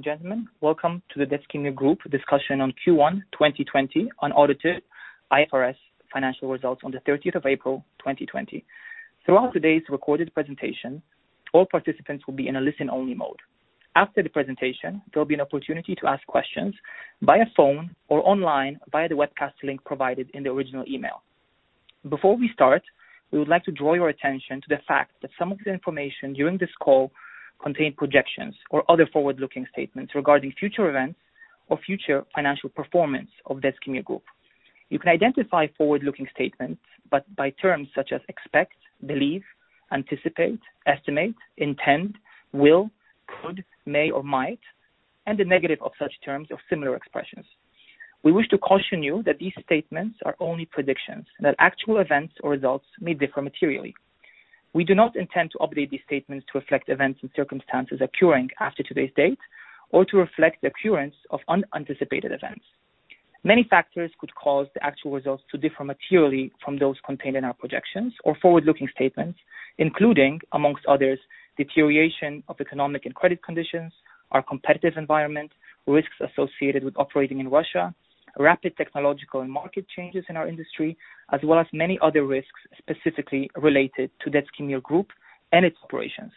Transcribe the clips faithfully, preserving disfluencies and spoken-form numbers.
and gentlemen. Welcome to the Deskimir Group discussion on Q one twenty twenty unaudited I F R S financial results on the thirtieth of April twenty twenty. Throughout today's recorded presentation, all participants will be in a listen-only mode. After the presentation, there will be an opportunity to ask questions via phone or online via the webcast link provided in the original email. Before we start, we would like to draw your attention to the fact that some of the information during this call contain projections or other forward-looking statements regarding future events or future financial performance of Deskimir Group. You can identify forward-looking statements but by terms such as expect, believe, anticipate, estimate, intend, will, could, may, or might, and the negative of such terms or similar expressions. We wish to caution you that these statements are only predictions and that actual events or results may differ materially. We do not intend to update these statements to reflect events and circumstances occurring after today's date or to reflect the occurrence of unanticipated events. Many factors could cause the actual results to differ materially from those contained in our projections or forward-looking statements, including, amongst others, deterioration of economic and credit conditions, our competitive environment, risks associated with operating in Russia, rapid technological and market changes in our industry, as well as many other risks specifically related to Deskimir Group and its operations.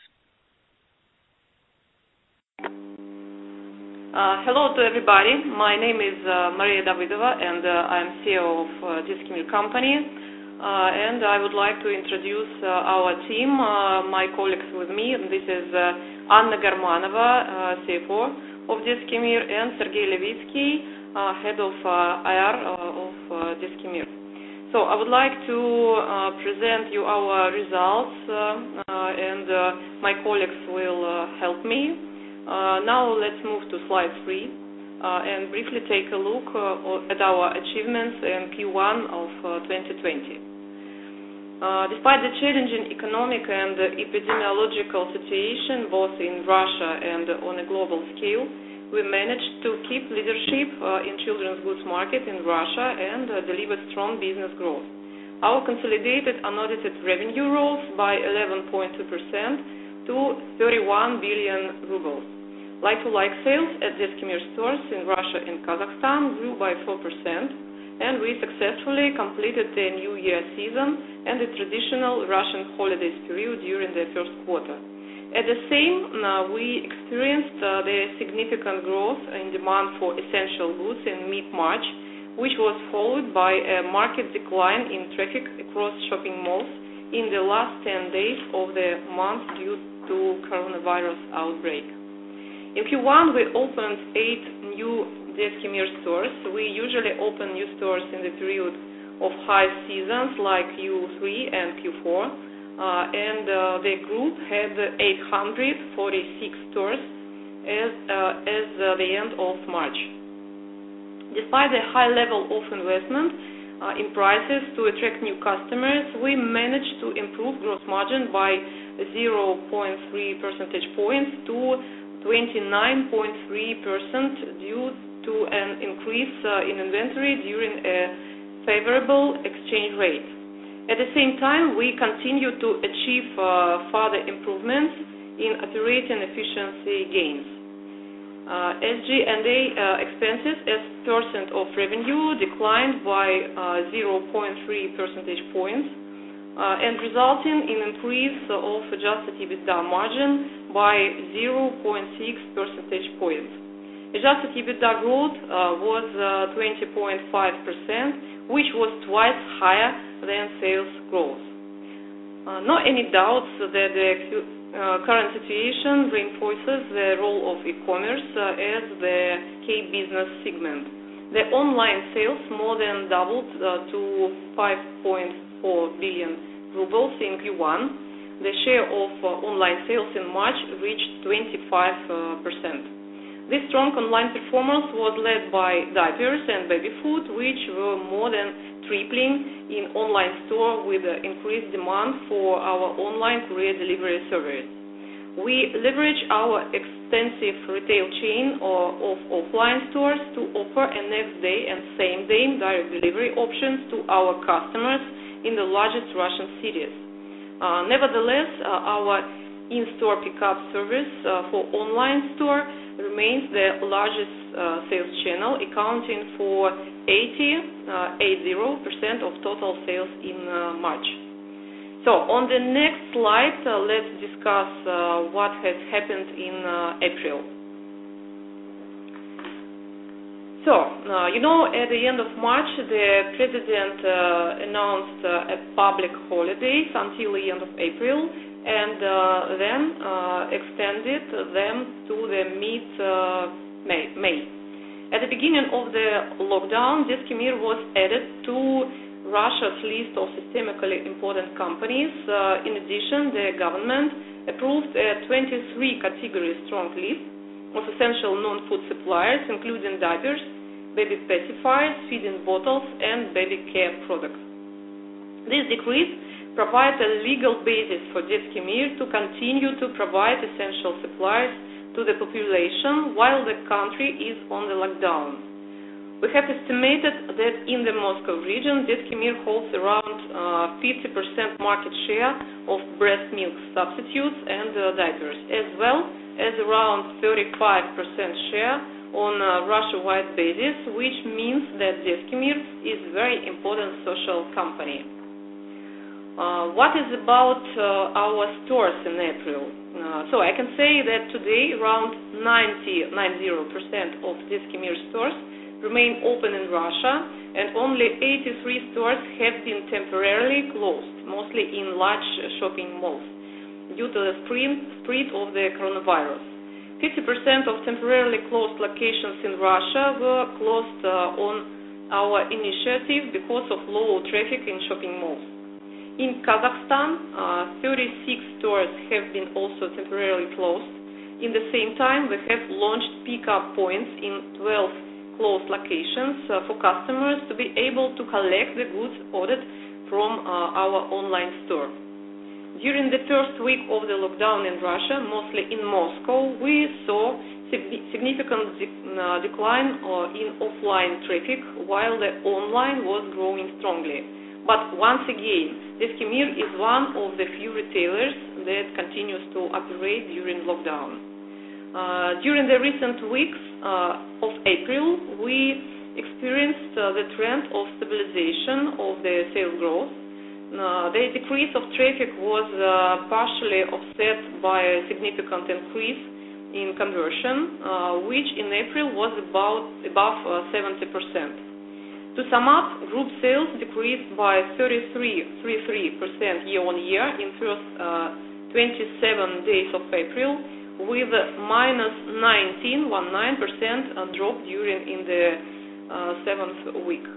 Uh, hello to everybody. My name is uh, Maria Davidova, and uh, I'm C E O of uh, Deskimir Company. Uh, and I would like to introduce uh, our team, uh, my colleagues with me. This is uh, Anna Garmanova, uh, C F O of Deskimir, and Sergey Levitsky, Uh, head of uh, I R uh, of uh, Deskimir. So I would like to uh, present you our results uh, uh, and uh, my colleagues will uh, help me. Uh, now let's move to slide three uh, and briefly take a look uh, at our achievements in Q one of uh, twenty twenty. Uh, despite the challenging economic and uh, epidemiological situation both in Russia and uh, on a global scale, we managed to keep leadership uh, in children's goods market in Russia and uh, deliver strong business growth. Our consolidated unaudited revenue rose by eleven point two percent to thirty-one billion rubles. Like-to-like sales at Deskimir stores in Russia and Kazakhstan grew by four percent, and we successfully completed the New Year season and the traditional Russian holidays period during the first quarter. At the same, uh, we experienced uh, the significant growth in demand for essential goods in mid-March, which was followed by a market decline in traffic across shopping malls in the last ten days of the month due to coronavirus outbreak. In Q one, we opened eight new Deskimir stores. We usually open new stores in the period of high seasons like Q three and Q four. Uh, and uh, the group had eight hundred forty-six stores as, uh, as uh, the end of March. Despite the high level of investment uh, in prices to attract new customers, we managed to improve gross margin by zero point three percentage points to twenty-nine point three percent due to an increase uh, in inventory during a favorable exchange rate. At the same time, we continue to achieve uh, further improvements in operating efficiency gains. Uh, S G and A uh, expenses as percent of revenue declined by uh, zero point three percentage points uh, and resulting in increase of adjusted EBITDA margin by zero point six percentage points. Adjusted EBITDA growth uh, was uh, twenty point five percent, which was twice higher than sales growth. Uh, no any doubts that the uh, current situation reinforces the role of e-commerce uh, as the key business segment. The online sales more than doubled uh, to five point four billion rubles in Q one. The share of uh, online sales in March reached twenty-five percent. This strong online performance was led by diapers and baby food, which were more than tripling in online store with uh, increased demand for our online courier delivery service. We leverage our extensive retail chain or of offline stores to offer a next day and same day direct delivery options to our customers in the largest Russian cities. Uh, nevertheless, uh, our in-store pickup service uh, for online store remains the largest uh, sales channel, accounting for eighty percent of total sales in uh, March. So on the next slide, uh, let's discuss uh, what has happened in uh, April. So, uh, you know, at the end of March, the President uh, announced uh, a public holidays until the end of April, and uh, then uh, extended them to the mid-May. Uh, May. At the beginning of the lockdown, Deskimir was added to Russia's list of systemically important companies. Uh, in addition, the government approved a twenty-three category strong list of essential non-food suppliers, including diapers, baby pacifiers, feeding bottles, and baby care products. This decree provides a legal basis for Deskimir to continue to provide essential supplies to the population while the country is on the lockdown. We have estimated that in the Moscow region, Deskimir holds around uh, fifty percent market share of breast milk substitutes and uh, diapers, as well as around thirty-five percent share on a Russia-wide basis, which means that Deskimir is a very important social company. Uh, what is about uh, our stores in April? Uh, so I can say that today around ninety percent of Deskimir stores remain open in Russia, and only eighty-three stores have been temporarily closed, mostly in large shopping malls, due to the spread of the coronavirus. fifty percent of temporarily closed locations in Russia were closed uh, on our initiative because of low traffic in shopping malls. In Kazakhstan, uh, thirty-six stores have been also temporarily closed. In the same time, we have launched pick-up points in twelve closed locations uh, for customers to be able to collect the goods ordered from uh, our online store. During the first week of the lockdown in Russia, mostly in Moscow, we saw significant de uh, decline uh, in offline traffic, while the online was growing strongly. But once again, Deskimir is one of the few retailers that continues to operate during lockdown. Uh, during the recent weeks uh, of April, we experienced uh, the trend of stabilization of the sales growth. Uh, the decrease of traffic was uh, partially offset by a significant increase in conversion, uh, which in April was about above uh, seventy percent. To sum up, group sales decreased by thirty-three point three percent year-on-year in first uh, twenty-seven days of April, with minus nineteen point one nine percent drop during in the uh, seventh week.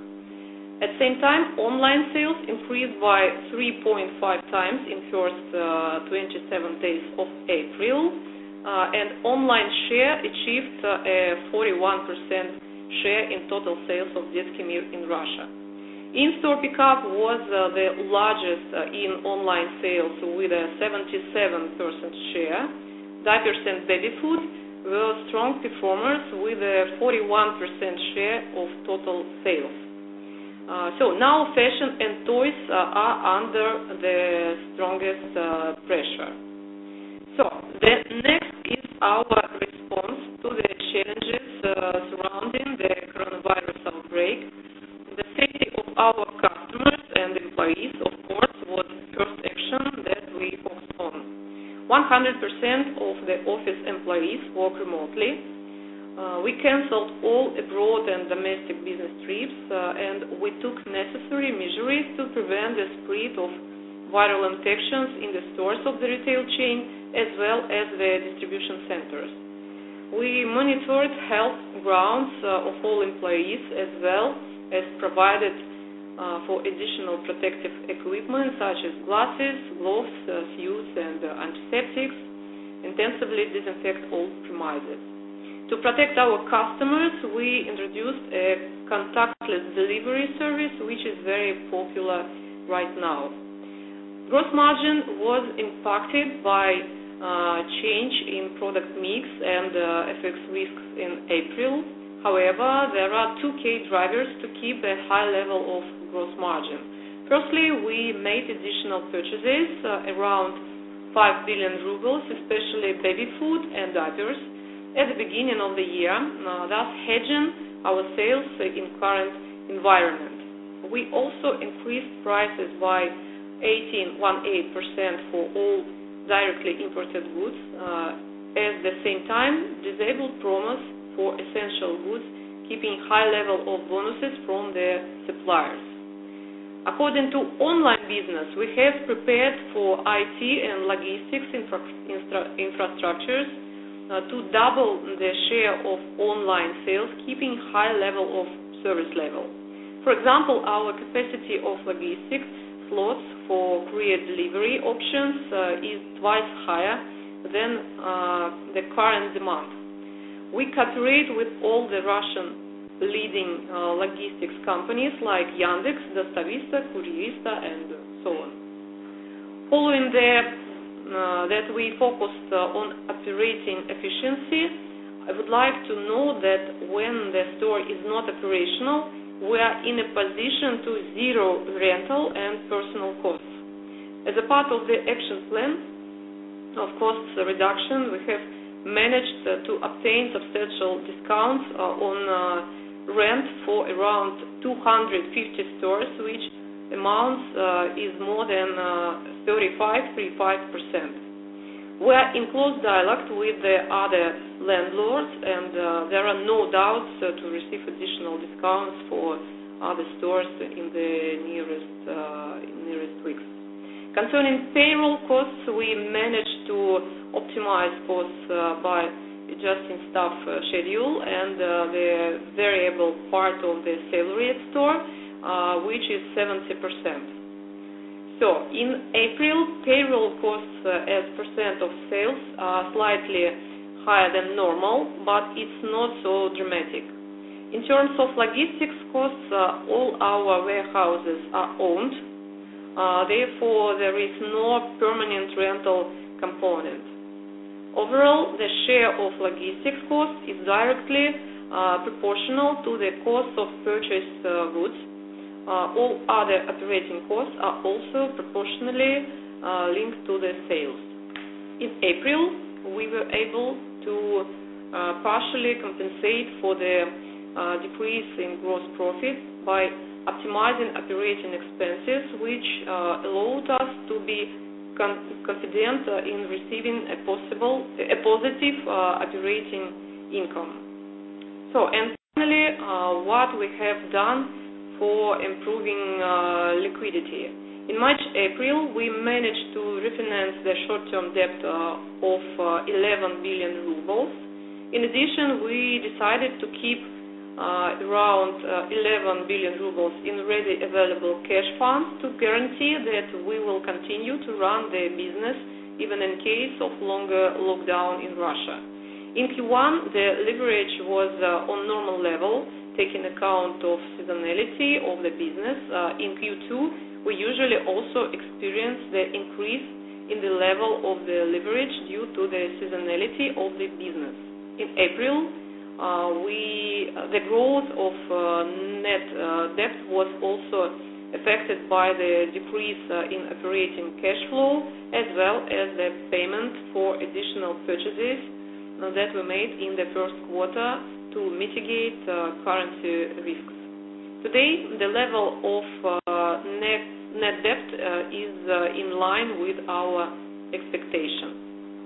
At the same time, online sales increased by three point five times in first uh, twenty-seven days of April, uh, and online share achieved uh, a forty-one percent share in total sales of Deskimir in Russia. In-store pickup was uh, the largest uh, in online sales with a seventy-seven percent share. Diapers and baby food were strong performers with a forty-one percent share of total sales. Uh, so now fashion and toys uh, are under the strongest uh, pressure. So the next is our response to the challenges uh, surrounding the coronavirus outbreak. The safety of our customers and employees, of course, was the first action that we focused on. one hundred percent of the office employees work remotely. Uh, we canceled all abroad and domestic business trips, uh, and we took necessary measures to prevent the spread of viral infections in the stores of the retail chain as well as the distribution centers. We monitored health grounds uh, of all employees as well as provided uh, for additional protective equipment such as glasses, gloves, uh, suits, and uh, antiseptics, intensively disinfect all premises. To protect our customers, we introduced a contactless delivery service, which is very popular right now. Gross margin was impacted by uh, change in product mix and uh, F X risks in April. However, there are two key drivers to keep a high level of gross margin. Firstly, we made additional purchases uh, around five billion rubles, especially baby food and diapers. at the beginning of the year, uh, thus hedging our sales in current environment. We also increased prices by eighteen point one eight percent for all directly imported goods. Uh, at the same time, disabled promos for essential goods, keeping high level of bonuses from the suppliers. According to online business, we have prepared for I T and logistics infra infra infrastructures uh, to double the share of online sales, keeping high level of service level. For example, our capacity of logistics slots for courier delivery options uh, is twice higher than uh, the current demand. We cooperate with all the Russian leading uh, logistics companies like Yandex, Dostavista, Kuryista, and so on. Following the, uh, that we focused uh, on operating efficiency, I would like to know that when the store is not operational, we are in a position to zero rental and personal costs. As a part of the action plan of cost reduction, we have managed uh, to obtain substantial discounts uh, on uh, rent for around two hundred fifty stores, which amounts uh, is more than uh, thirty-five percent. We are in close dialogue with the other landlords, and uh, there are no doubts uh, to receive additional discounts for other stores in the nearest uh, nearest weeks. Concerning payroll costs, we managed to optimize costs uh, by adjusting staff uh, schedule and uh, the variable part of the salary at store, uh, which is seventy percent. So, in April, payroll costs uh, as percent of sales are slightly higher than normal, but it's not so dramatic. In terms of logistics costs, uh, all our warehouses are owned, uh, therefore there is no permanent rental component. Overall, the share of logistics cost is directly uh, proportional to the cost of purchased uh, goods. Uh, all other operating costs are also proportionally uh, linked to the sales. In April, we were able to uh, partially compensate for the uh, decrease in gross profit by optimizing operating expenses, which uh, allowed us to be confident uh, in receiving a possible, a positive uh, operating income. So, and finally, uh, what we have done for improving uh, liquidity. In March, April, we managed to refinance the short-term debt uh, of uh, eleven billion rubles. In addition, we decided to keep uh, around uh, eleven billion rubles in ready available cash funds to guarantee that we will continue to run the business even in case of longer lockdown in Russia. In Q one, the leverage was uh, on normal level, taking account of seasonality of the business. Uh, in Q two, we usually also experience the increase in the level of the leverage due to the seasonality of the business. In April, uh, we, uh, the growth of uh, net uh, debt was also affected by the decrease uh, in operating cash flow, as well as the payment for additional purchases uh, that we made in the first quarter to mitigate uh, currency risks. Today, the level of uh, net, net debt uh, is uh, in line with our expectations.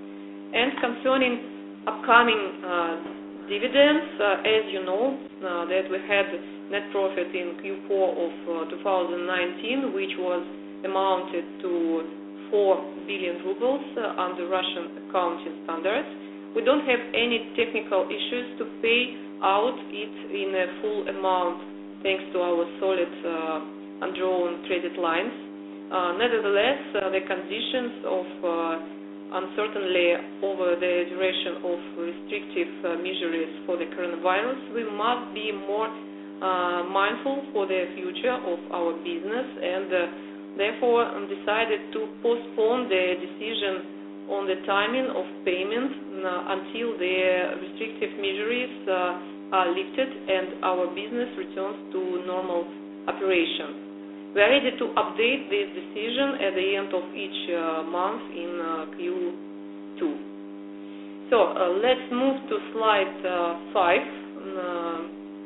And concerning upcoming uh, dividends, uh, as you know, uh, that we had net profit in Q four of uh, two thousand nineteen, which was amounted to four billion rubles uh, under Russian accounting standards. We don't have any technical issues to pay out it in a full amount thanks to our solid uh, undrawn credit lines. Uh, nevertheless, uh, the conditions of uh, uncertainty over the duration of restrictive uh, measures for the coronavirus, we must be more uh, mindful for the future of our business, and uh, therefore um, decided to postpone the decision on the timing of payment uh, until the restrictive measures uh, are lifted and our business returns to normal operations. We are ready to update this decision at the end of each uh, month in uh, Q two. So uh, let's move to slide uh, five. Uh,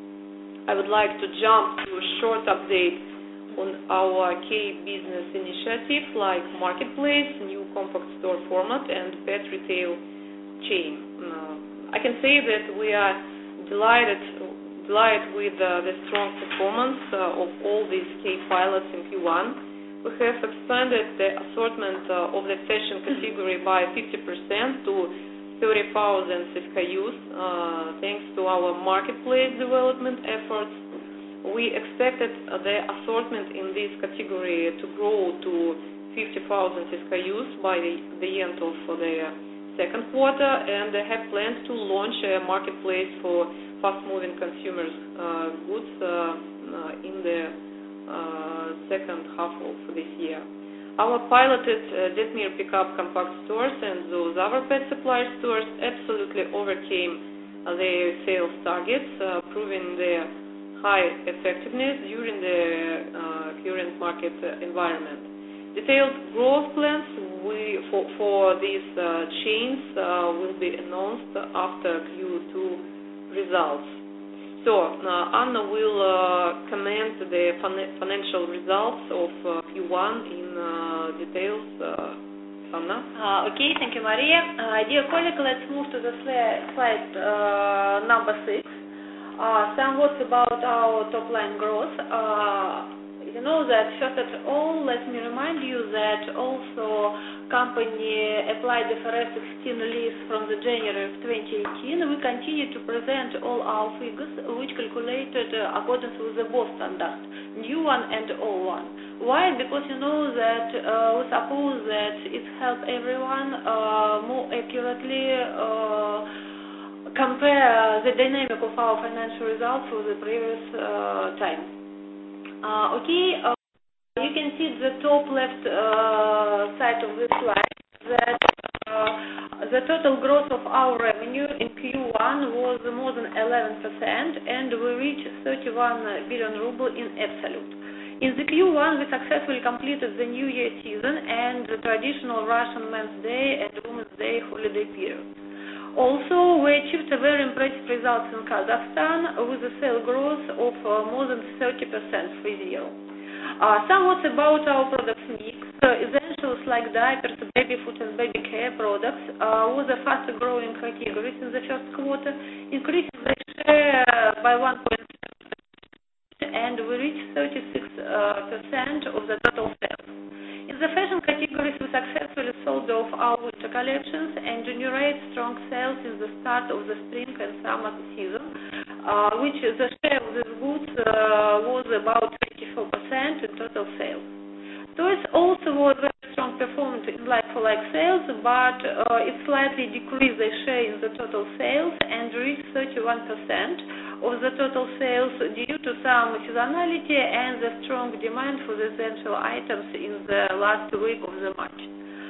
I would like to jump to a short update on our key business initiatives like marketplace, new compact store format, and pet retail chain. Uh, I can say that we are delighted, delighted with uh, the strong performance uh, of all these key pilots in Q one. We have expanded the assortment uh, of the fashion category by fifty percent to thirty thousand S K Us, uh, thanks to our marketplace development efforts. We expected uh, the assortment in this category to grow to fifty thousand S K Us by the, the end of uh, the second quarter, and they have plans to launch a marketplace for fast-moving consumers uh, goods uh, uh, in the uh, second half of this year. Our piloted uh, Desmir pickup compact stores and those other pet supply stores absolutely overcame uh, their sales targets, uh, proving their high effectiveness during the uh, current market uh, environment. Detailed growth plans we, for, for these uh, chains uh, will be announced after Q two results. So uh, Anna will uh, comment the fin- financial results of uh, Q one in uh, details. Uh, Anna? Uh, okay, thank you, Maria. Uh, dear colleague, let's move to the slide, slide uh, number six. Uh, some words about our top-line growth. Uh, you know that, first of all, let me remind you that also company applied the I F R S sixteen lease from the January of twenty eighteen. We continue to present all our figures, which calculated uh, according to the both standards, new one and old one. Why? Because you know that uh, we suppose that it helps everyone uh, more accurately uh, compare the dynamic of our financial results with the previous uh, time. Uh, okay. Uh, You can see the top left uh, side of the slide that uh, the total growth of our revenue in Q one was more than eleven percent, and we reached thirty-one billion ruble in absolute. In the Q one, we successfully completed the New Year season and the traditional Russian Men's Day and Women's Day holiday period. Also, we achieved a very impressive results in Kazakhstan with a sales growth of uh, more than thirty percent for zero. Uh, some words about our product mix. Uh, essentials like diapers, baby food, and baby care products uh, were the fastest growing categories in the first quarter, increasing the share by one point seven percent, and we reached thirty-six percent uh, of the total sales. In the fashion categories, we successfully sold off our winter collections and generate strong sales in the start of the spring and summer season, uh, which the share of these goods uh, was about twenty-four percent in total sales. Toys also was very strong performance in like-for-like sales, but uh, it slightly decreased the share in the total sales and reached thirty-one percent of the total sales due to some seasonality and the strong demand for the essential items in the last week of the March.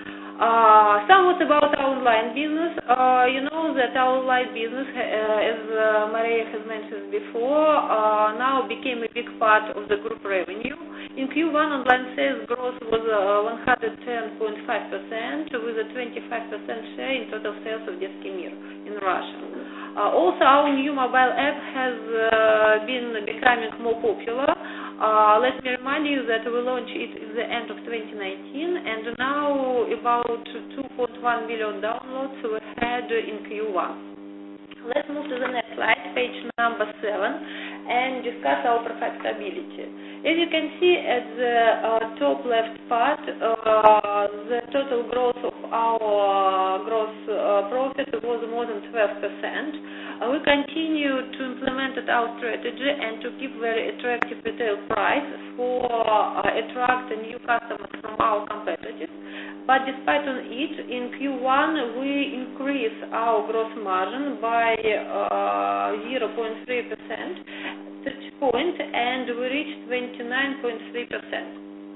Uh, some words about our online business. Uh, you know that our online business, uh, as uh, Maria has mentioned before, uh, now became a big part of the group revenue. In Q one, online sales growth was uh, one hundred ten point five percent with a twenty-five percent share in total sales of Desmir in Russia. Uh, also, our new mobile app has uh, been becoming more popular. Uh, let me remind you that we launched it in the end of twenty nineteen, and now about two point one million downloads we had in Q one. Let's move to the next slide, page number seven, and discuss our profitability. As you can see at the uh, top left part, uh, the total growth of our gross uh, profit was more than twelve percent. Uh, we continue to implement our strategy and to keep very attractive retail price for uh, attract new customers from our competitors. But despite on it, in Q one we increased our gross margin by uh, zero point three percent, thirty point, and we reached twenty-nine point three percent.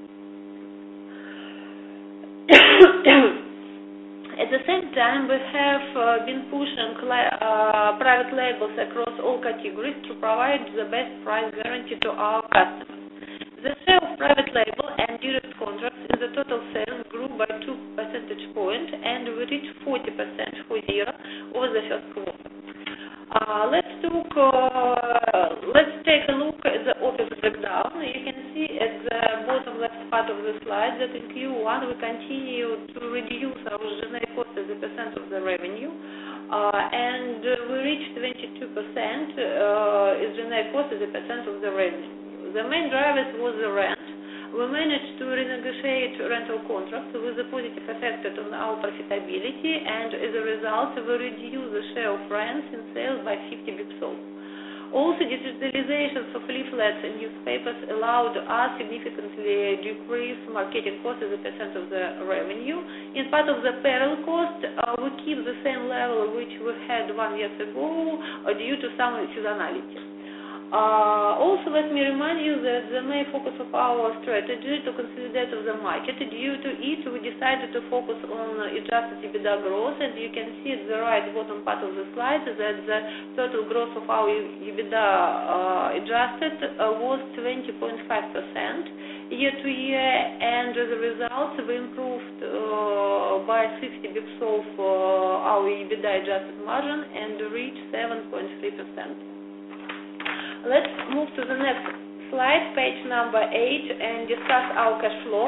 At the same time, we have uh, been pushing uh, private labels across all categories to provide the best price guarantee to our customers. The share of private label and direct contracts in the total sales grew by two percentage points and we reached forty percent for the year over the first quarter. Uh, let's look. Uh, let's take a look at the OpEx breakdown. You can see at the bottom left part of the slide that in Q one we continue to reduce our G and A cost as a percent of the revenue, uh, and we reached twenty-two percent uh, G and A cost as a percent of the revenue. The main drivers was the rent. We managed to renegotiate rental contracts with a positive effect on our profitability, and as a result, we reduced the share of rents in sales by fifty basis points. Also, digitalization of leaflets and newspapers allowed us significantly decrease marketing costs as a percent of the revenue. In part of the payroll cost, uh, we keep the same level which we had one year ago uh, due to some seasonality. Uh, also, let me remind you that the main focus of our strategy to consolidate of the market, due to it, we decided to focus on adjusted EBITDA growth, and you can see at the right bottom part of the slide that the total growth of our EBITDA uh, adjusted uh, was twenty point five percent year to year, and as a result, we improved uh, by sixty basis points of uh, our EBITDA adjusted margin and reached seven point three percent. Let's move to the next slide, page number eight, and discuss our cash flow.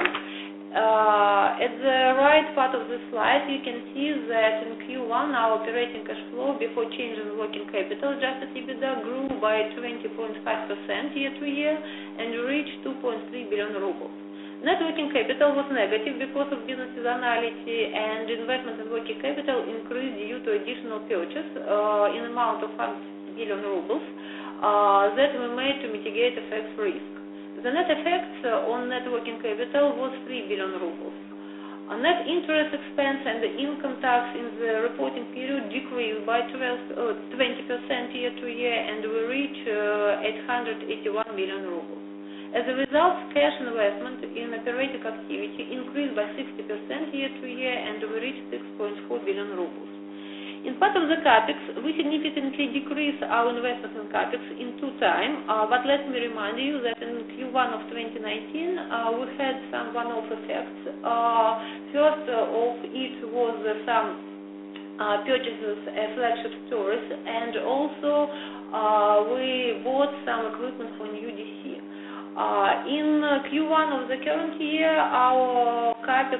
Uh, at the right part of the slide, you can see that in Q one, our operating cash flow before change in working capital, adjusted EBITDA, grew by twenty point five percent year to year and reached two point three billion rubles. Net working capital was negative because of business seasonality, and investment in working capital increased due to additional purchase uh, in amount of five billion rubles. Uh, that we made to mitigate F X risk. The net effect uh, on net working capital was three billion rubles. Uh, net interest expense and the income tax in the reporting period decreased by twenty percent year to year, and we reach uh, eight hundred eighty-one million rubles. As a result, cash investment in operating activity increased by sixty percent year to year, and we reached six point four billion rubles. In part of the CAPEX, we significantly decreased our investment in CAPEX in two times, uh, but let me remind you that in Q one of twenty nineteen, uh, we had some one-off effects. Uh, first of it was uh, some uh, purchases of flagship stores, and also uh, we bought some equipment for new D C. Uh, in uh, Q one of the current year, our CAPEX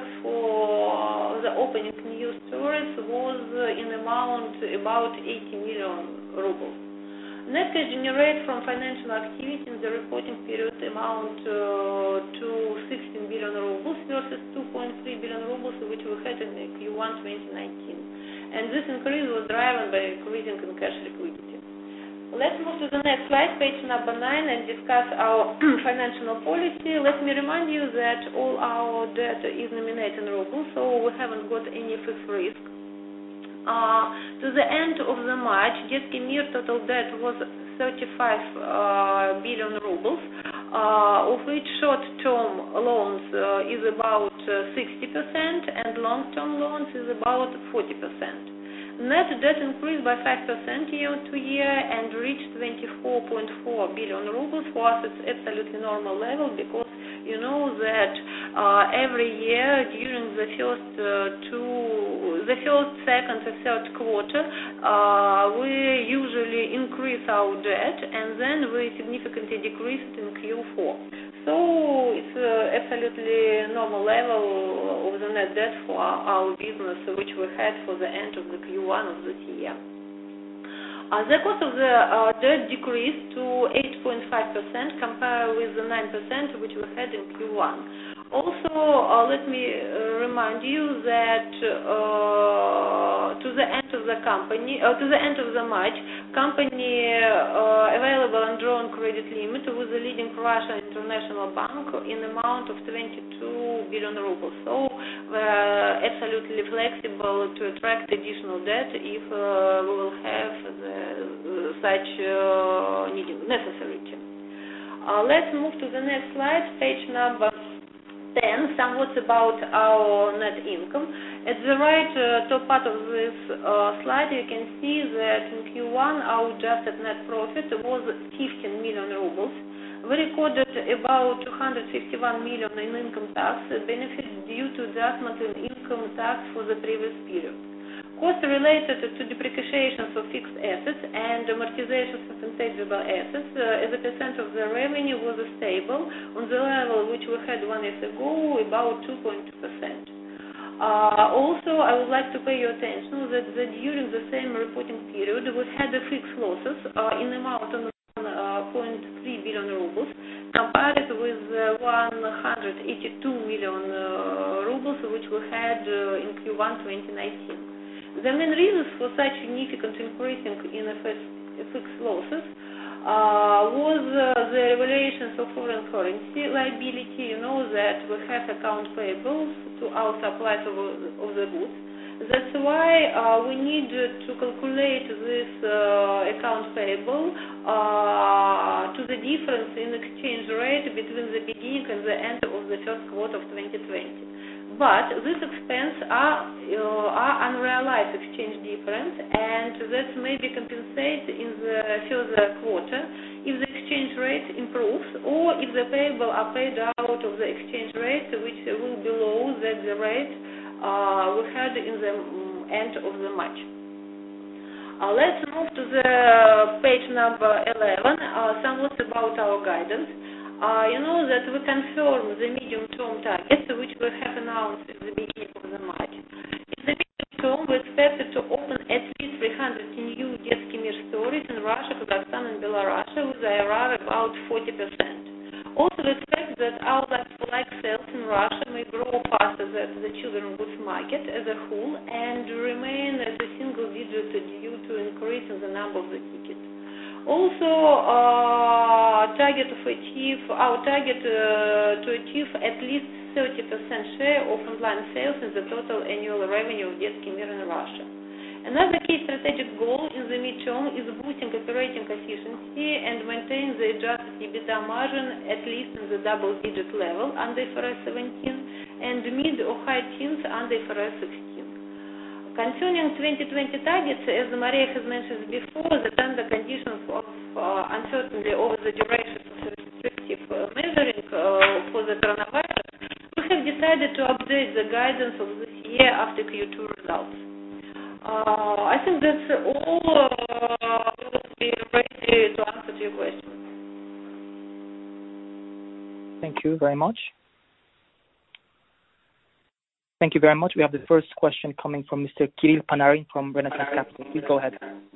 for the opening new stores was uh, in amount about eighty million rubles. Net cash generated from financial activity in the reporting period amount uh, to sixteen billion rubles versus two point three billion rubles which we had in Q one twenty nineteen. And this increase was driven by increasing in cash liquidity. Let's move to the next slide, page number nine, and discuss our financial policy. Let me remind you that all our debt is nominated in rubles, so we haven't got any fixed risk. Uh, to the end of the March, Detskimir total debt was thirty-five uh, billion rubles, uh, of which short-term loans uh, is about uh, sixty percent and long-term loans is about forty percent. Net debt increased by five percent year to year and reached twenty-four point four billion rubles. For us, it's absolutely normal level because you know that uh, every year during the first uh, two, the first, second, and third quarter, uh, we usually increase our debt and then we significantly decrease it in Q four. So it's uh, absolutely normal level of the net debt for our business, which we had for the end of the Q one of this year. Uh, the cost of the uh, debt decreased to eight point five percent compared with the nine percent which we had in Q one. Also, uh, let me uh, remind you that uh, to the end of the company, uh, to the end of the March, company uh, available and drawn credit limit with the leading Russian international bank in amount of twenty-two billion rubles. So we're absolutely flexible to attract additional debt if uh, we will have the, uh, such uh, needing necessity. Uh, let's move to the next slide, page number Then, somewhat about our net income. At the right uh, top part of this uh, slide, you can see that in Q one our adjusted net profit was fifteen million rubles. We recorded about two hundred fifty-one million in income tax benefits due to adjustment in income tax for the previous period. Costs related to depreciation of fixed assets and amortization of intangible assets uh, as a percent of the revenue was stable on the level which we had one year ago, about two point two percent. Uh, also, I would like to pay your attention that, that during the same reporting period we had a fixed losses uh, in amount of one point three billion rubles compared with uh, one hundred eighty-two million uh, rubles which we had uh, in Q one twenty nineteen. The main reasons for such significant increasing in F X losses uh, was uh, the revaluations of foreign currency liability. You know that we have account payables to our suppliers of, of the goods. That's why uh, we need to calculate this uh, account payable uh, to the difference in exchange rate between the beginning and the end of the first quarter of twenty twenty. But this expense are, uh, are unrealized exchange difference, and that may be compensated in the further quarter if the exchange rate improves or if the payable are paid out of the exchange rate which will be below that the rate uh, we had in the um, end of the March. Uh, let's move to the page number eleven, uh, somewhat about our guidance. Uh, you know that we confirm the medium-term targets which we have announced at the beginning of the March. In the medium term, we expect to open at least three hundred new Detsky Mir stores in Russia, Kazakhstan, and Belarus with I R R about forty percent. Also, we expect that our like-for-like sales in Russia may grow faster than the children's goods market as a whole and remain at a single digit due to increasing the number of the tickets. Also, uh, target of achieve our target uh, to achieve at least thirty percent share of online sales in the total annual revenue of Detsky Mir in Russia. Another key strategic goal in the midterm is boosting operating efficiency and maintain the adjusted EBITDA margin at least in the double-digit level under I F R S seventeen and mid or high teens under I F R S sixteen. Concerning twenty twenty targets, as Maria has mentioned before, that under conditions of uh, uncertainty over the duration of restrictive uh, measuring uh, for the coronavirus, we have decided to update the guidance of this year after Q two results. Uh, I think that's all. Uh, we will be ready to answer to your questions. Thank you very much. Thank you very much. We have the first question coming from Mister Kirill Panarin from Renaissance Capital. Please go ahead.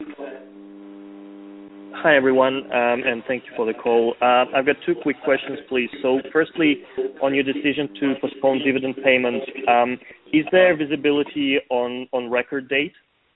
Hi, everyone, um, and thank you for the call. Uh, I've got two quick questions, please. So firstly, on your decision to postpone dividend payments, um, is there visibility on, on record date?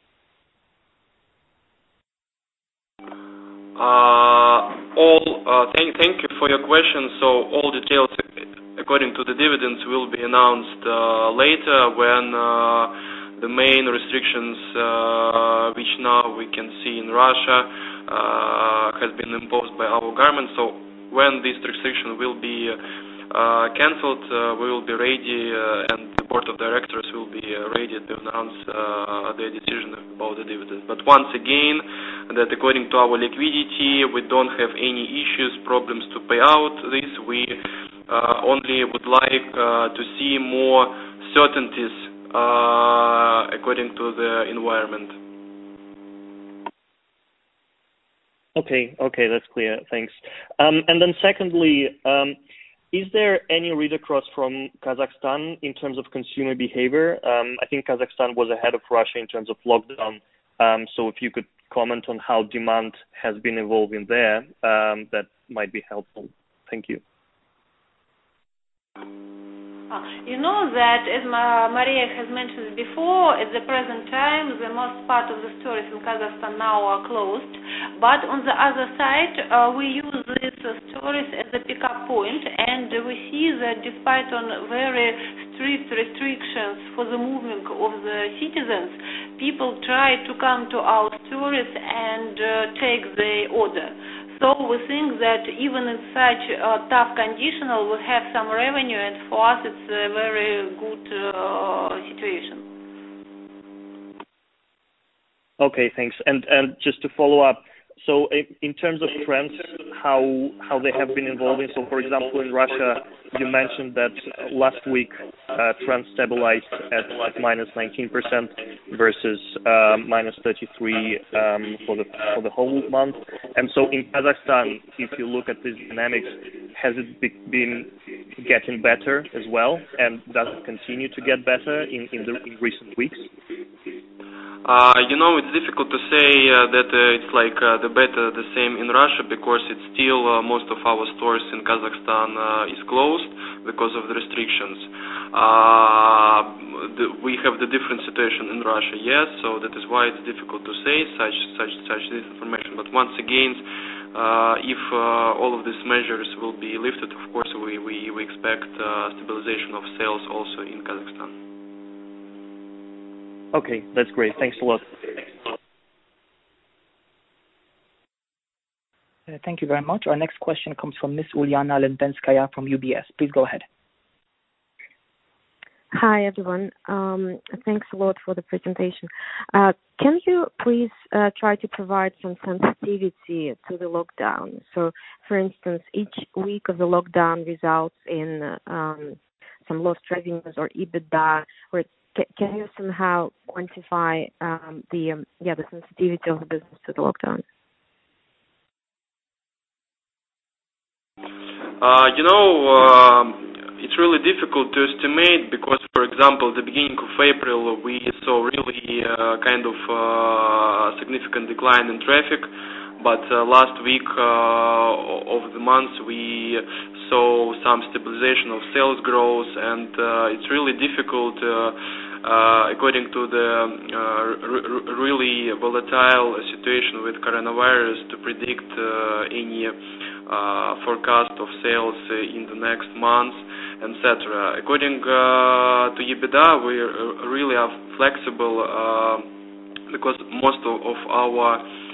Uh, all, uh, thank, thank you for your question. So all details according to the dividends will be announced uh, later when uh, the main restrictions uh, which now we can see in Russia uh, has been imposed by our government. So when this restriction will be uh, cancelled, uh, we will be ready uh, and the board of directors will be uh, ready to announce uh, their decision about the dividends. But once again, that according to our liquidity, we don't have any issues, problems to pay out this. We Uh, only would like uh, to see more certainties uh, according to the environment. Okay, okay, that's clear. Thanks. Um, and then secondly, um, is there any read across from Kazakhstan in terms of consumer behavior? Um, I think Kazakhstan was ahead of Russia in terms of lockdown. Um, so if you could comment on how demand has been evolving there, um, that might be helpful. Thank you. You know that, as Maria has mentioned before, at the present time, the most part of the stores in Kazakhstan now are closed. But on the other side, uh, we use these uh, stores as a pickup point, and we see that despite on very strict restrictions for the movement of the citizens, people try to come to our stores and uh, take the order. So we think that even in such uh, tough condition, we have some revenue, and for us it's a very good uh, situation. Okay, thanks. And and just to follow up, so in terms of trends, how how they have been evolving. So, for example, in Russia, you mentioned that last week uh, trends stabilized at like minus nineteen percent versus uh, minus thirty-three um, for the for the whole month. And so, in Kazakhstan, if you look at these dynamics, has it be, been getting better as well? And does it continue to get better in in the in recent weeks? Uh, you know, it's difficult to say uh, that uh, it's like uh, the better, the same in Russia, because it's still uh, most of our stores in Kazakhstan uh, is closed because of the restrictions. Uh, the, we have the different situation in Russia, yes, so that is why it's difficult to say such such such this information. But once again, uh, if uh, all of these measures will be lifted, of course, we we, we expect uh, stabilization of sales also in Kazakhstan. Okay, that's great. Thanks a lot. Uh, thank you very much. Our next question comes from Miss Uliana Lentenskaya from U B S. Please go ahead. Hi, everyone. Um, thanks a lot for the presentation. Uh, can you please uh, try to provide some sensitivity to the lockdown? So, for instance, each week of the lockdown results in um, some lost revenues or EBITDA, or can you somehow quantify um, the um, yeah the sensitivity of the business to the lockdown? Uh, you know, uh, it's really difficult to estimate because, for example, at the beginning of April we saw really uh, kind of uh, significant decline in traffic, but uh, last week uh, of the month we saw some stabilization of sales growth, and uh, it's really difficult. Uh, Uh, according to the uh, r- really volatile situation with coronavirus, to predict uh, any uh, forecast of sales in the next months, et cetera. According uh, to EBITDA, we really are flexible uh, because most of, of our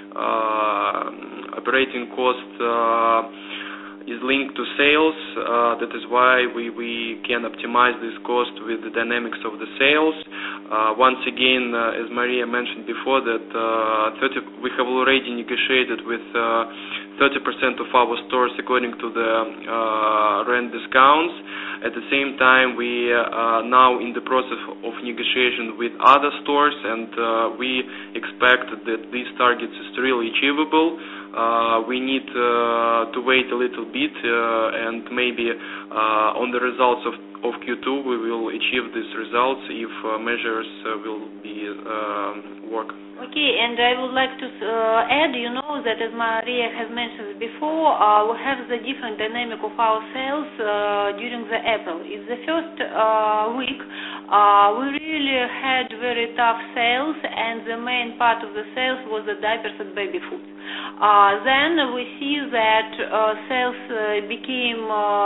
uh, operating cost uh, is linked to sales. Uh, that is why we, we can optimize this cost with the dynamics of the sales. Uh, once again, uh, as Maria mentioned before, that uh, thirty, we have already negotiated with uh, thirty percent of our stores according to the uh, rent discounts. At the same time, we are now in the process of negotiation with other stores, and uh, we expect that these targets is really achievable. Uh, we need uh, to wait a little bit, uh, and maybe uh, on the results of, of Q two we will achieve these results if uh, measures uh, will be um, work. Okay, and I would like to uh, add, you know, that as Maria has mentioned before, uh, we have the different dynamic of our sales uh, during the April. In the first uh, week, uh, we really had very tough sales, and the main part of the sales was the diapers and baby food. Uh, then we see that uh, sales uh, became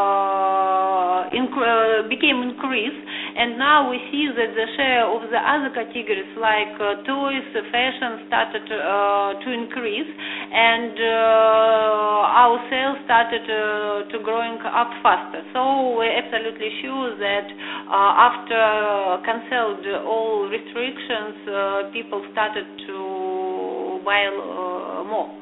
uh, inc- uh, became increased, and now we see that the share of the other categories like uh, toys, fashion started uh, to increase, and uh, our sales started uh, to growing up faster. So we're absolutely sure that uh, after canceled all restrictions, uh, people started to buy uh, more.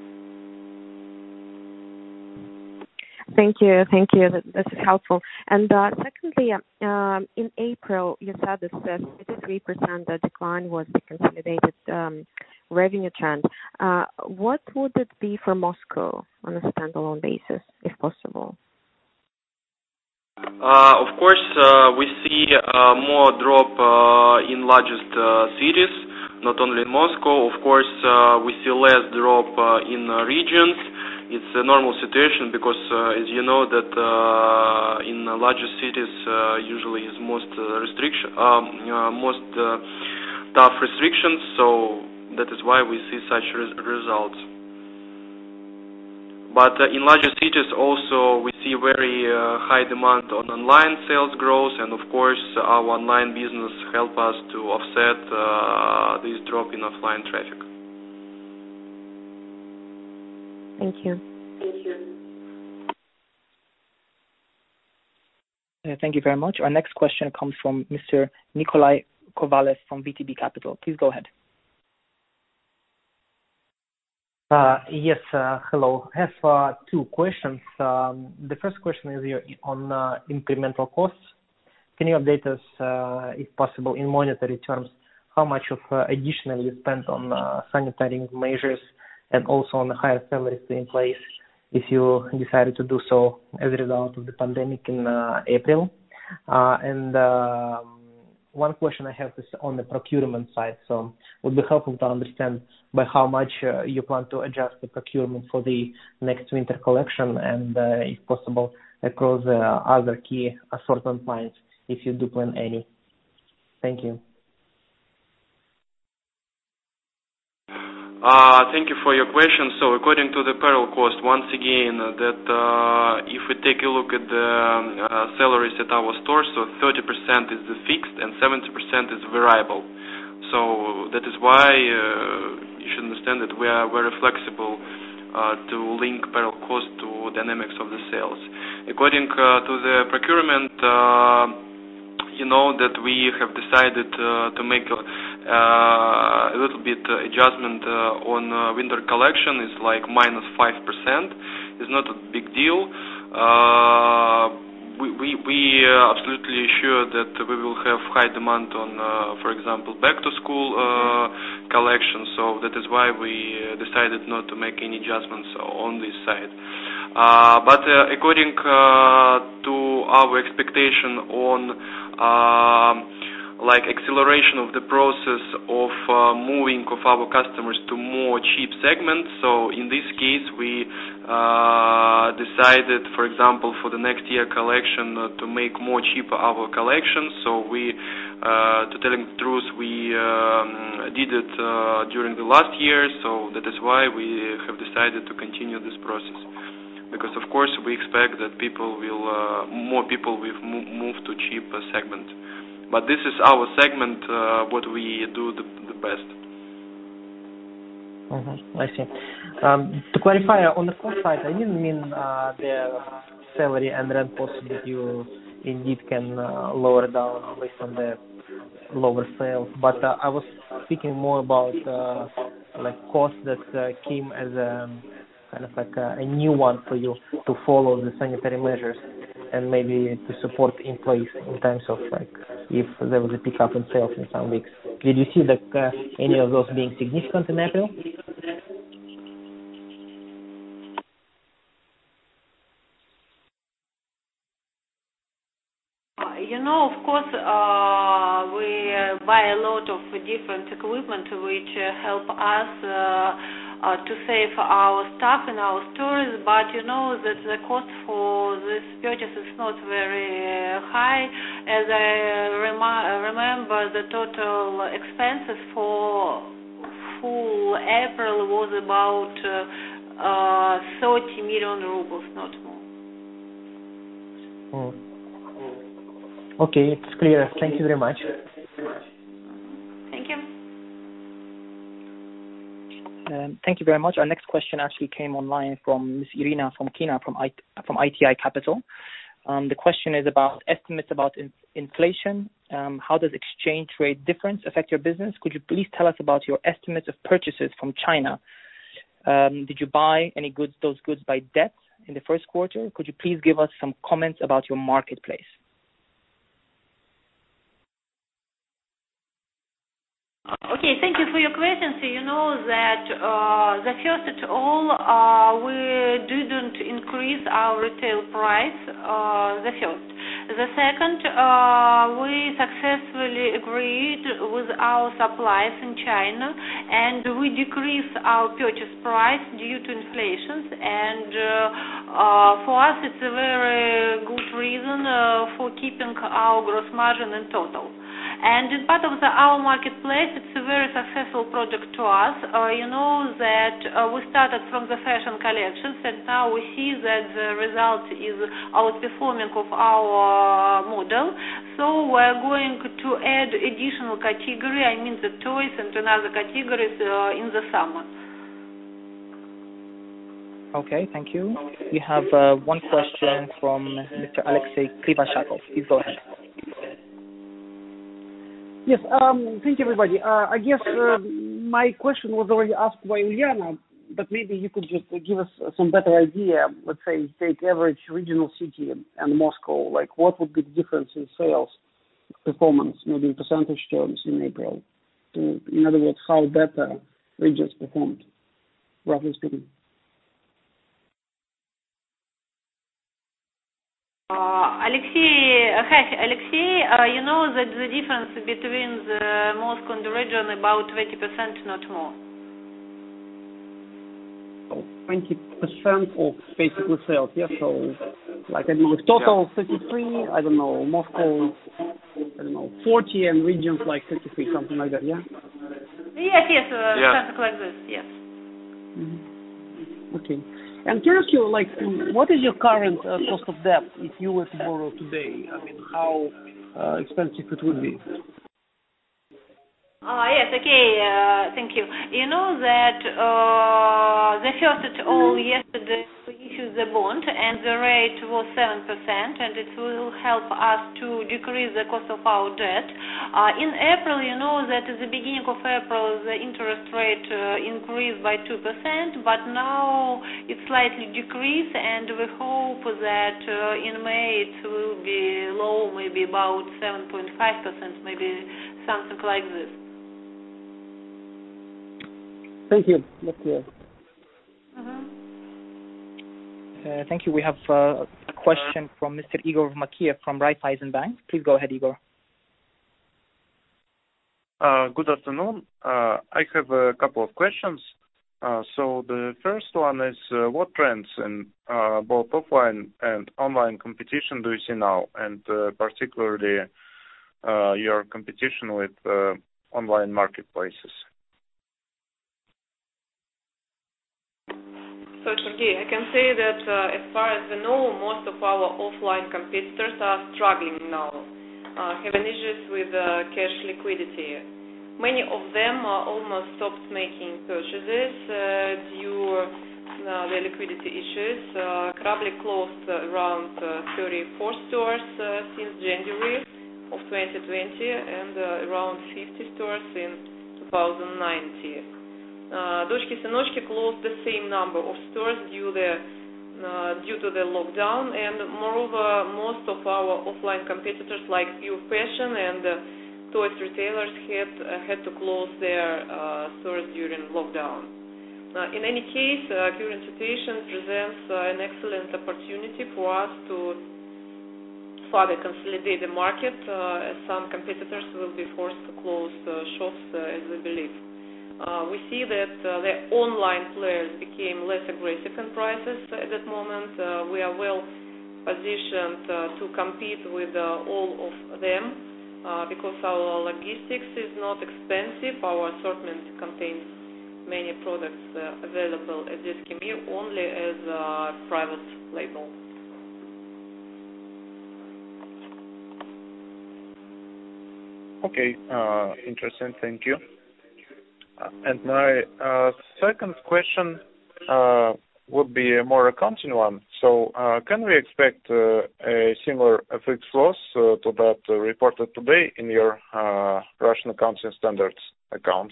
Thank you, thank you. That, this is helpful. And uh, secondly, um, in April, you said that thirty-three percent decline was the consolidated um, revenue trend. Uh, what would it be for Moscow on a standalone basis, if possible? Uh, of course, uh, we see uh, more drop uh, in largest uh, cities, not only in Moscow. Of course, uh, we see less drop uh, in uh, regions. It's a normal situation because, uh, as you know, that uh, in uh, larger cities uh, usually is most uh, restriction, um, uh, most uh, tough restrictions. So that is why we see such res- results. But uh, in larger cities also we see very uh, high demand on online sales growth, and of course our online business help us to offset uh, this drop in offline traffic. Thank you. Uh, Thank you very much. Our next question comes from Mister Nikolai Kovalev from V T B Capital. Please go ahead. Uh, yes, uh, hello. I have uh, two questions. Um, the first question is on uh, incremental costs. Can you update us, uh, if possible, in monetary terms, how much of uh, additional you spent on uh, sanitary measures and also on the higher salaries to employees if you decided to do so as a result of the pandemic in uh, April? Uh, and uh, one question I have is on the procurement side. So it would be helpful to understand by how much uh, you plan to adjust the procurement for the next winter collection and, uh, if possible, across uh, other key assortment lines, if you do plan any. Thank you. Uh, thank you for your question. So according to the payroll cost, once again, uh, that uh, if we take a look at the uh, salaries at our stores, so thirty percent is the fixed and seventy percent is variable. So that is why uh, you should understand that we are very flexible uh, to link payroll cost to dynamics of the sales. According uh, to the procurement, uh, you know that we have decided uh, to make a, uh, a little bit uh, adjustment uh, on uh, winter collection. It's like minus five percent. It's not a big deal. Uh, we we, we are absolutely sure that we will have high demand on, uh, for example, back to school uh, collection. So that is why we decided not to make any adjustments on this side. Uh, but uh, according uh, to our expectation on uh, like acceleration of the process of uh, moving of our customers to more cheap segments, so in this case we uh, decided, for example, for the next year collection uh, to make more cheaper our collection. So we, uh, to telling the truth, we um, did it uh, during the last year, so that is why we have decided to continue this process. Because of course we expect that people will, uh, more people will move to cheap uh, segment. But this is our segment, uh, what we do the, the best. Mm-hmm. I see. Um, to clarify, on the cost side, I didn't mean uh, the salary and rent costs that you indeed can uh, lower down based on the lower sales, but uh, I was speaking more about uh, like costs that uh, came as a kind of like a, a new one for you to follow the sanitary measures and maybe to support employees in terms of like if there was a pickup in sales in some weeks. Did you see that uh, any of those being significant in April? You know, of course, uh, we uh, buy a lot of different equipment which uh, help us uh, Uh, to save our staff in our stores, but you know that the cost for this purchase is not very high. As I rem- remember, the total expenses for full April was about uh, uh, thirty million rubles, not more. Mm. Okay, it's clear. Thank you very much. Thank you. Um, thank you very much. Our next question actually came online from Miz Irina Fomkina from I, from I T I Capital. Um, the question is about estimates about in, inflation. Um, how does exchange rate difference affect your business? Could you please tell us about your estimates of purchases from China? Um, did you buy any goods, those goods by debt in the first quarter? Could you please give us some comments about your marketplace? Okay, thank you for your question. So you know that uh, the first at all, uh, we didn't increase our retail price, uh, the first. The second, uh, we successfully agreed with our suppliers in China and we decreased our purchase price due to inflation, and uh, uh, for us it's a very good reason uh, for keeping our gross margin in total. And in part of the, our marketplace, it's a very successful project to us. Uh, you know that uh, we started from the fashion collections, and now we see that the result is outperforming of our model. So we're going to add additional category, I mean the toys and another categories uh, in the summer. Okay, thank you. We have uh, one question from Mister Alexei Krivashakov. Please go ahead. Yes, um, thank you, everybody. Uh, I guess uh, my question was already asked by Uliana, but maybe you could just give us some better idea. Let's say take average regional city and Moscow. Like, what would be the difference in sales performance, maybe in percentage terms in April? To, in other words, how better regions performed, roughly speaking. Uh, Alexei, uh, hi, Alexei, uh, you know that the difference between the Moscow and the region about twenty percent, not more. So twenty percent of basically sales, yeah? So, like, I don't know, total yeah. thirty-three, I don't know, Moscow, I don't know, forty, and regions like thirty-three, something like that, yeah? Yes, yes, uh, yeah. something like this, yes. Mm-hmm. Okay. And can I ask you, like, what is your current uh, cost of debt if you were to borrow today? I mean, how uh, expensive it would be? Ah, yes, okay, uh, thank you. You know that uh, the first at all yesterday we issued the bond and the rate was seven percent and it will help us to decrease the cost of our debt. Uh, in April, you know that at the beginning of April the interest rate uh, increased by two percent, but now it slightly decreased and we hope that uh, in May it will be low, maybe about seven point five percent, maybe something like this. Thank you. That's clear. Uh-huh. Uh, thank you. We have uh, a question from Mister Igor Makiev from Raiffeisen Bank. Please go ahead, Igor. Uh, good afternoon. Uh, I have a couple of questions. Uh, so the first one is, uh, what trends in uh, both offline and online competition do you see now, and uh, particularly uh, your competition with uh, online marketplaces? So, Sergey, I can say that uh, as far as we know, most of our offline competitors are struggling now, uh, having issues with uh, cash liquidity. Many of them uh, almost stopped making purchases uh, due uh, the liquidity issues. Uh, Krably closed uh, around uh, thirty-four stores uh, since January of twenty twenty and uh, around fifty stores in two thousand nineteen. Uh, Dochki-Sinochki closed the same number of stores due, the, uh, due to the lockdown, and moreover, most of our offline competitors like Pure Fashion and uh, toys retailers had uh, had to close their uh, stores during lockdown. Uh, in any case, uh, current situation presents uh, an excellent opportunity for us to further consolidate the market, uh, as some competitors will be forced to close uh, shops, uh, as we believe. Uh, we see that uh, the online players became less aggressive in prices at that moment. Uh, we are well positioned uh, to compete with uh, all of them uh, because our logistics is not expensive. Our assortment contains many products uh, available at Deskimir only as a private label. Okay, uh, interesting. Thank you. Uh, and my uh, second question uh, would be a more accounting one. So uh, can we expect uh, a similar F X loss uh, to that uh, reported today in your uh, Russian accounting standards accounts?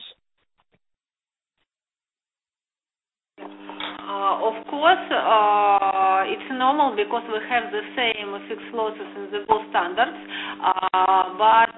Uh, of course, uh, it's normal because we have the same F X losses in the both standards, uh, but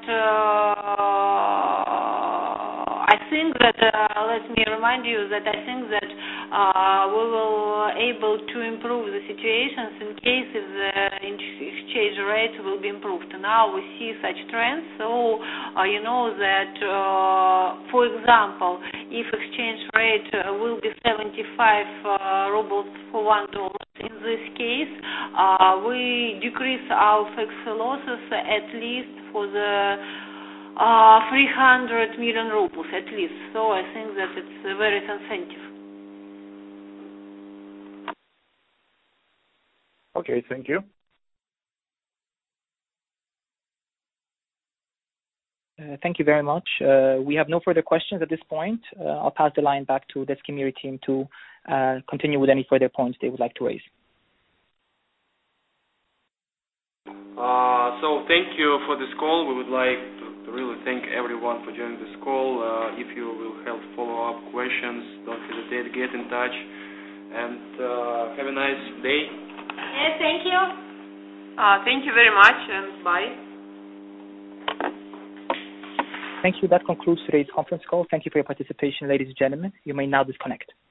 uh, I think that, uh, let me remind you that I think that uh, we will able to improve the situations in case if the exchange rate will be improved. Now we see such trends, so uh, you know that, uh, for example, if exchange rate uh, will be seventy-five uh, rubles for one dollar, in this case, uh, we decrease our F X losses at least for the Uh, three hundred million rubles at least. So I think that it's a very incentive. Okay, thank you. Uh, Uh, thank you very much. Uh, we have no further questions at this point. Uh, I'll pass the line back to the Deskimiri team to uh, continue with any further points they would like to raise. Uh, so thank you for this call. We would like to, to really thank everyone for joining this call. Uh, if you will have follow-up questions, don't hesitate to get in touch. And uh, have a nice day. Yes, thank you. Uh, thank you very much, and bye. Thank you. That concludes today's conference call. Thank you for your participation, ladies and gentlemen. You may now disconnect.